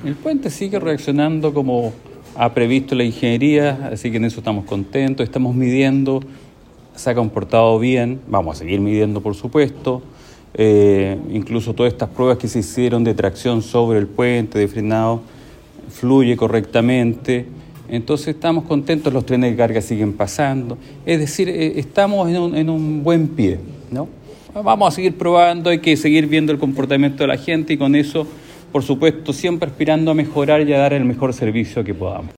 El puente sigue reaccionando como ha previsto la ingeniería, así que en eso estamos contentos, estamos midiendo, se ha comportado bien, vamos a seguir midiendo por supuesto, incluso todas estas pruebas que se hicieron de tracción sobre el puente, de frenado, fluye correctamente, entonces estamos contentos, los trenes de carga siguen pasando, es decir, estamos en un buen pie, ¿no? Vamos a seguir probando, hay que seguir viendo el comportamiento de la gente y con eso, por supuesto, siempre aspirando a mejorar y a dar el mejor servicio que podamos.